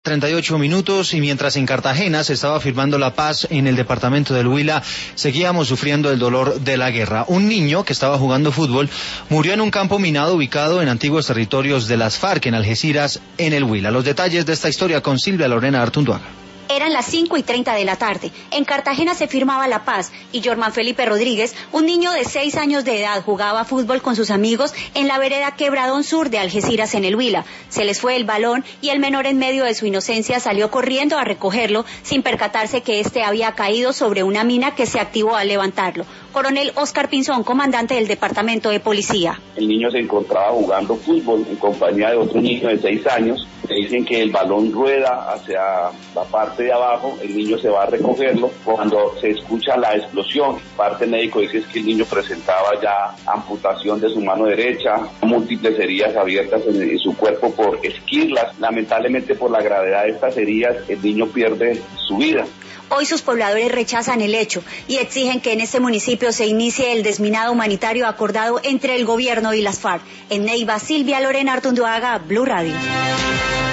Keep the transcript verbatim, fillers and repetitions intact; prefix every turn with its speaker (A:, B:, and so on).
A: treinta y ocho minutos, y mientras en Cartagena se estaba firmando la paz en el departamento del Huila, seguíamos sufriendo el dolor de la guerra. Un niño que estaba jugando fútbol murió en un campo minado ubicado en antiguos territorios de las FARC en Algeciras, en el Huila. Los detalles de esta historia con Silvia Lorena Artunduaga.
B: Eran las cinco y treinta de la tarde. En Cartagena se firmaba la paz y Jorman Felipe Rodríguez, un niño de seis años de edad, jugaba fútbol con sus amigos en la vereda Quebradón Sur de Algeciras, en el Huila. Se les fue el balón y el menor, en medio de su inocencia, salió corriendo a recogerlo sin percatarse que este había caído sobre una mina que se activó al levantarlo. Coronel Oscar Pinzón, comandante del departamento de policía.
C: El niño se encontraba jugando fútbol en compañía de otro niño de seis años. Le dicen que el balón rueda hacia la parte de abajo, el niño se va a recogerlo. Cuando se escucha la explosión, parte médico dice que el niño presentaba ya amputación de su mano derecha, múltiples heridas abiertas en, en su cuerpo por esquirlas. Lamentablemente, por la gravedad de estas heridas, el niño pierde su vida.
B: Hoy sus pobladores rechazan el hecho y exigen que en este municipio se inicie el desminado humanitario acordado entre el gobierno y las FARC. En Neiva, Silvia Lorena Artunduaga, Blue Radio.